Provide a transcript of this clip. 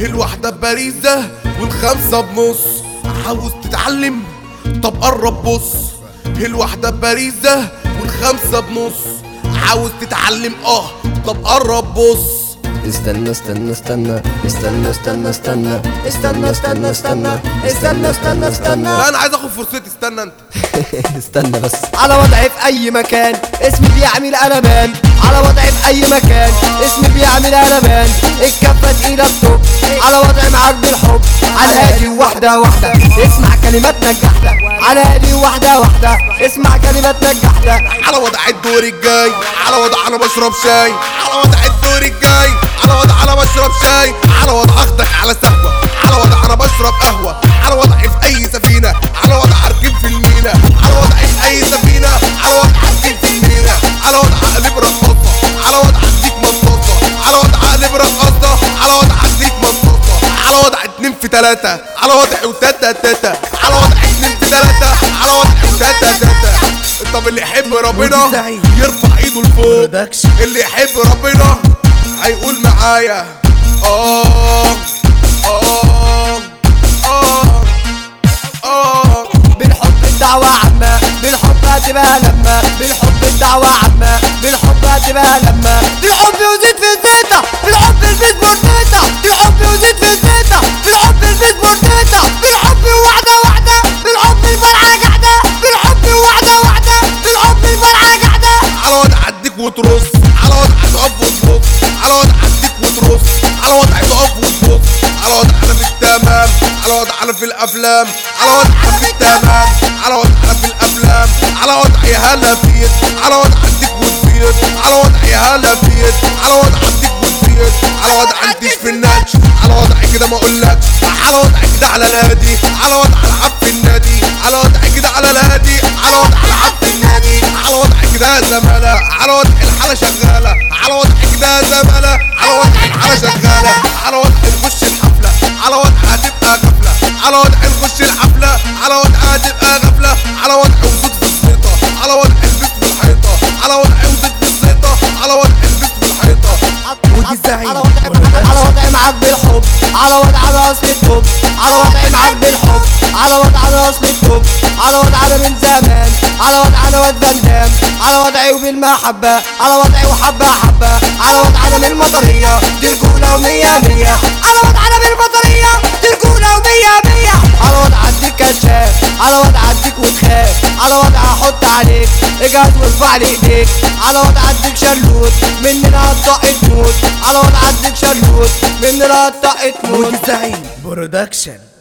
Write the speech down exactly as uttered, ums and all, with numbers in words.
الواحدة بباريزة والخمسة بنص. عاوز تتعلم؟ طب قرب بص. الواحدة بباريزة والخمسة بنص. عاوز تتعلم؟ اه طب قرب بص. استنى استنى استنى استنى استنى استنى استنى استنى استنى استنى استنى استنى لا انا عايز اخد فرصتي. استنى انت. استنى بس. على وضعي في اي مكان اسمي بيعمل قلبان. على وضعي في اي مكان اسمي بيعمل قلبان. الكفة تقيلة الطب على وضعي معاك بالحب. على هادي واحدة واحدة اسمع كلمات نجحتك. على هادي واحدة واحدة اسمع كلمات نجحتك. على وضع الدور الجاي. على وضع انا بشرب شاي. على وضع الدور الجاي. على وضع انا بشرب شاي. على وضع اخدك على سهوة. على وضع انا بشرب قهوة. على وضعي في اي سفينة. على وضع اركب في المينا. على وضعي في اي سفينة. على وضع اركب في المينا. على وضع اقلب رقاصة. على وضع اديك منطقة. على وضع اقلب رقاصة. على وضع اديك منطقة. على وضع اتنين في تلاتة. على وضع وتاتا تاتا. على وضع اتنين في تلاتة. على وضع وتاتا تاتا. طب اللي يحب ربنا يرفع ايده لفوق. اللي يحب ربنا هيقول معايا اه اه اه اه. بالحب الدعوة عامة. بالحب هتبقى لما. بالحب الدعوة عامة. بالحب هتبقى لما. بالحب يزيد في الزيتة. بالحب البيت بورنيتا. بالحب يزيد في الزيتة. بالحب البيت بورنيتا. بالحب واحدة واحدة. بالحب الفرحة قاعدة. بالحب واحدة واحدة. بالحب الفرحة قاعدة. على وضع اديك وترص. على وضع تقف وتبص. على وضع اديك وترص. على وضع تقف وتبص. على وضع انا في التمام. على وضع انا في الافلام. على وضع انا في التمام. على وضع انا في الافلام. على وضع يا هلا فيت. على وضع اديك وتزيد. على وضع يا هلا فيت. على وضع اديك وتزيد. على وضع انتش في الناتش. على وضعي كده ما اقولكش. على وضعي كده على الهادي. على وضع العب في النادي. على وضعي كده على الهادي. على وضع العب في النادي. على وضعي كده يا زمالة. على وضع الحالة شغالة. على وضعي كده يا زمالة. على وضع الحالة شغالة. على وضع نخش الحفلة. على وضع هتبقى غفلة. على وضع نخش الحفلة. على وضع هتبقى غفلة. على وضع وزود في الزيطة. على وضع البس في الحيطة. على وضع وزود في الزيطة. على وضع البس في الحيطة. ودي الزعيم. على وضعي على وضعي معاك بالحب. على وضعي على اصل التوب. على وضعي معاك بالحب. على وضعي على اصل التوب. على وضعي انا من زمان. على وضعي انا واد فندام. على وضعي وبالمحبة. على وضعي وحبة حبة. على وضعي انا من المطرية. دي رجولة ومية مية. على وضعي انا من المطرية. دي رجولة ومية مية. على وضعي اديك كشاف. على وضعي اديك وتخاف. على وضعي احط عليك اجهز وارفع لي ايديك. على وضعي اديك شلوت مننا هتطق تموت. على وضعي اديك شلوت مننا هتطق تموت. الزعيم برودكشن.